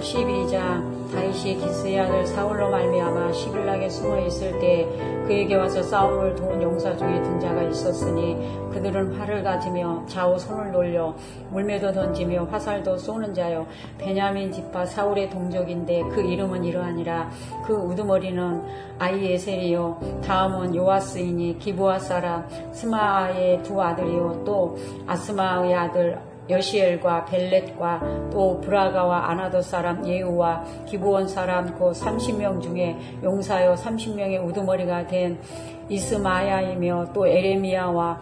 12장. 다윗이 기스의 아들 사울로 말미암아 시글락에 숨어 있을 때 그에게 와서 싸움을 도운 용사 중에 든 자가 있었으니 그들은 활을 가지며 좌우 손을 돌려 물매도 던지며 화살도 쏘는 자요 베냐민 지파 사울의 동족인데 그 이름은 이러하니라. 그 우두머리는 아히에셀이요 다음은 요아스이니 기브아 사람 스마아의 두 아들이요 또 아스마의 아들 여시엘과 벨렛과 또 브라가와 아나도 사람 예우와 기브온 사람 그 30명 중에 용사여 30명의 우두머리가 된 이스마야이며 또 에레미야와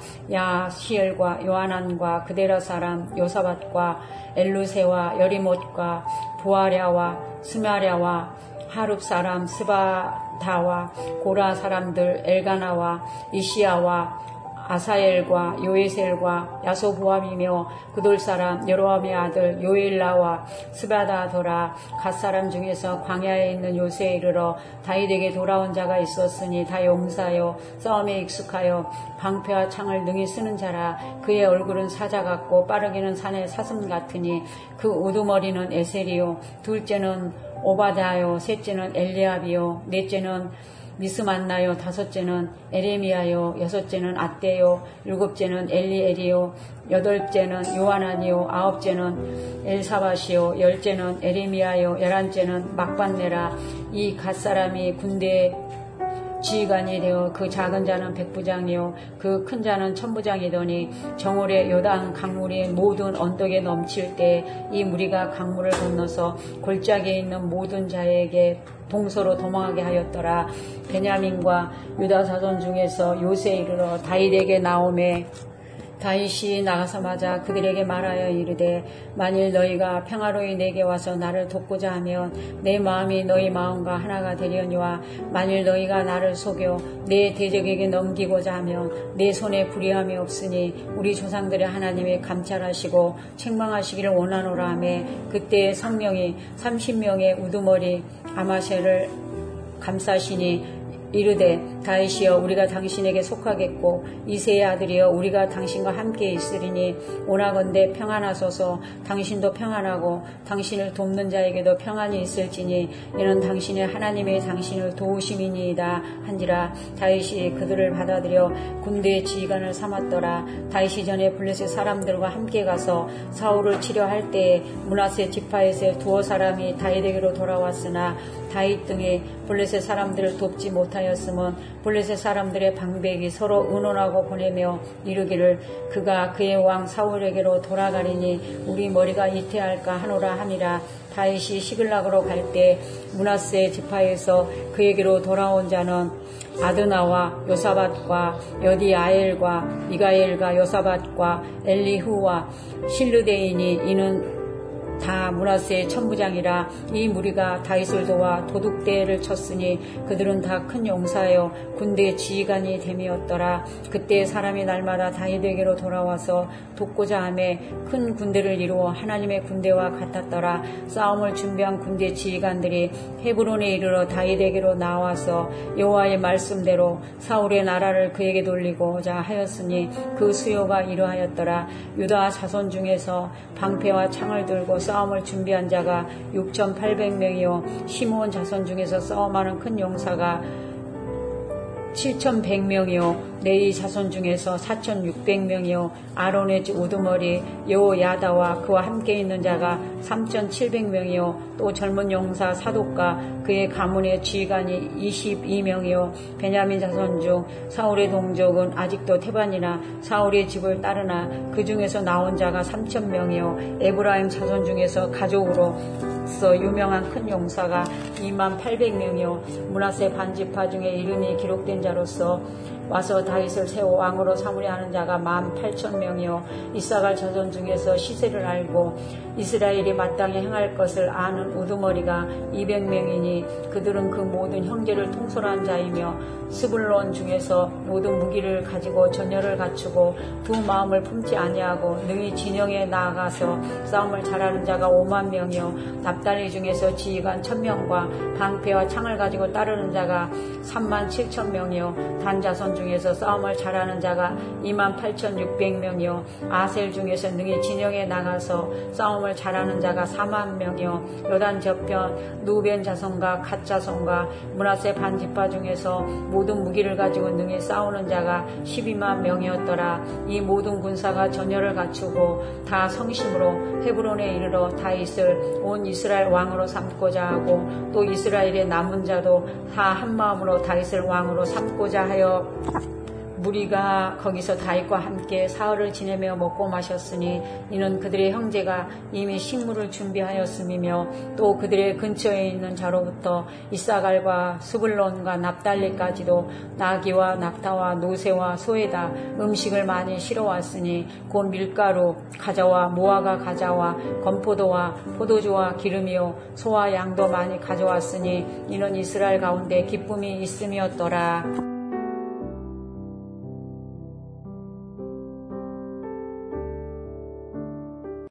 야시엘과 요하난과 그데라 사람 요사밧과 엘루세와 여리못과 부아랴와 스마랴와 하룹 사람 스바다와 고라 사람들 엘가나와 이시야와 아사엘과 요에셀과 야소보암이며 그돌 사람 여로함의 아들 요엘라와 스바다더라. 갓사람 중에서 광야에 있는 요새에 이르러 다윗에게 돌아온 자가 있었으니 다 용사여 싸움에 익숙하여 방패와 창을 능히 쓰는 자라. 그의 얼굴은 사자 같고 빠르기는 산의 사슴 같으니 그 우두머리는 에셀이요 둘째는 오바다요 셋째는 엘리압이요 넷째는 미스만나요 다섯째는 에레미야요 여섯째는 앗대요 일곱째는 엘리엘이요 여덟째는 요하난이요 아홉째는 엘사밧이요 열째는 에레미야요 열한째는 막반네라. 이 갓사람이 군대에 지휘관이 되어 그 작은 자는 백부장이요 그 큰 자는 천부장이더니 정월에 요단 강물이 모든 언덕에 넘칠 때 이 무리가 강물을 건너서 골짜기에 있는 모든 자에게 동서로 도망하게 하였더라. 베냐민과 유다 자손 중에서 요새에 이르러 다윗에게 나오매 다윗이 나가서마자 그들에게 말하여 이르되 만일 너희가 평화로이 내게 와서 나를 돕고자 하면 내 마음이 너희 마음과 하나가 되려니와 만일 너희가 나를 속여 내 대적에게 넘기고자 하면 내 손에 불의함이 없으니 우리 조상들의 하나님이 감찰하시고 책망하시기를 원하노라 하매 그때 성령이 30명의 우두머리 아마셀을 감싸시니 이르되 다윗이여 우리가 당신에게 속하겠고 이새의 아들이여 우리가 당신과 함께 있으리니 오나건대 평안하소서. 당신도 평안하고 당신을 돕는 자에게도 평안이 있을지니 이는 당신의 하나님의 당신을 도우심이니이다 한지라. 다윗이 그들을 받아들여 군대의 지휘관을 삼았더라. 다윗이 전에 블레셋 사람들과 함께 가서 사울을 치려할 때에 므낫세 지파에서 두어 사람이 다윗에게로 돌아왔으나 다윗 등이 블레셋 사람들을 돕지 못하였음은 블레셋 사람들의 방백이 서로 의논하고 보내며 이르기를 그가 그의 왕 사울에게로 돌아가리니 우리 머리가 이태할까 하노라 함이라. 다윗이 시글락으로 갈 때 므낫세 지파에서 그에게로 돌아온 자는 아드나와 요사밧과 여디아엘과 미가엘과 요사밧과 엘리후와 실르데이니 이는 다 므낫세의 천부장이라. 이 무리가 다윗을 도와 도둑대를 쳤으니 그들은 다 큰 용사여 군대 지휘관이 됨이었더라. 그때 사람이 날마다 다윗에게로 돌아와서 돕고자 하며 큰 군대를 이루어 하나님의 군대와 같았더라. 싸움을 준비한 군대 지휘관들이 헤브론에 이르러 다윗에게로 나와서 여호와의 말씀대로 사울의 나라를 그에게 돌리고자 하였으니 그 수요가 이러하였더라. 유다 자손 중에서 방패와 창을 들고 싸움을 준비한 자가 6,800명이요 시므온 자손 중에서 싸움하는 큰 용사가 7,100명이요 레위 자손 중에서 4,600명이요 아론의 우두머리 여호야다와 그와 함께 있는 자가 3,700명이요 또 젊은 용사 사독과 그의 가문의 지휘관이 22명이요 베냐민 자손 중 사울의 동족은 아직도 태반이나 사울의 집을 따르나 그 중에서 나온 자가 3,000명이요 에브라임 자손 중에서 가족으로 유명한 큰 용사가 28,000명이요 므낫세 반지파 중에 이름이 기록된 자로서 와서 다윗을 새 왕으로 삼으려 하는 자가 18,000명이요 이사갈 자손 중에서 시세를 알고 이스라엘이 마땅히 행할 것을 아는 우두머리가 200명이니 그들은 그 모든 형제를 통솔한 자이며 스불론 중에서 모든 무기를 가지고 전열을 갖추고 두 마음을 품지 아니하고 능히 진영에 나아가서 싸움을 잘하는 자가 50,000명이요 납달리 중에서 지휘관 1,000명과 방패와 창을 가지고 따르는 자가 37,000명이요 단 자손 자손 중에서 싸움을 잘하는 자가 28,600명이요 아셀 중에서 능히 진영에 나가서 싸움을 잘하는 자가 40,000명이요 요단 저편 누벤 자손과 갓 자손과 므낫세 반지파 중에서 모든 무기를 가지고 능히 싸우는 자가 12만 명이었더라. 이 모든 군사가 전열을 갖추고 다 성심으로 헤브론에 이르러 다윗을 온 이스라엘 왕으로 삼고자 하고 또 이스라엘의 남은 자도 다 한마음으로 다윗을 왕으로 삼고자 하여 무리가 거기서 다윗과 함께 사흘을 지내며 먹고 마셨으니 이는 그들의 형제가 이미 식물을 준비하였음이며 또 그들의 근처에 있는 자로부터 이사갈과 스불론과 납달리까지도 나귀와 낙타와 노새와 소에다 음식을 많이 실어왔으니 곧 밀가루 가자와 모아가 가자와 건포도와 포도주와 기름이요 소와 양도 많이 가져왔으니 이는 이스라엘 가운데 기쁨이 있음이었더라.